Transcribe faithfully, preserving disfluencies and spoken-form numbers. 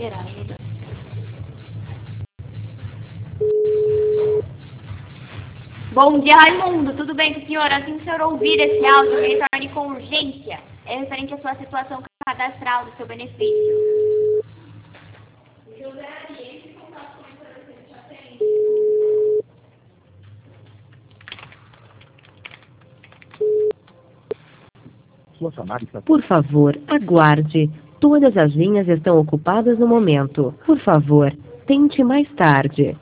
grávida. Bom dia, Raimundo. Tudo bem com o senhor? Assim que o senhor ouvir esse áudio, retorne com urgência. É referente à sua situação cadastral do seu benefício. Por favor, aguarde. Todas as linhas estão ocupadas no momento. Por favor, tente mais tarde.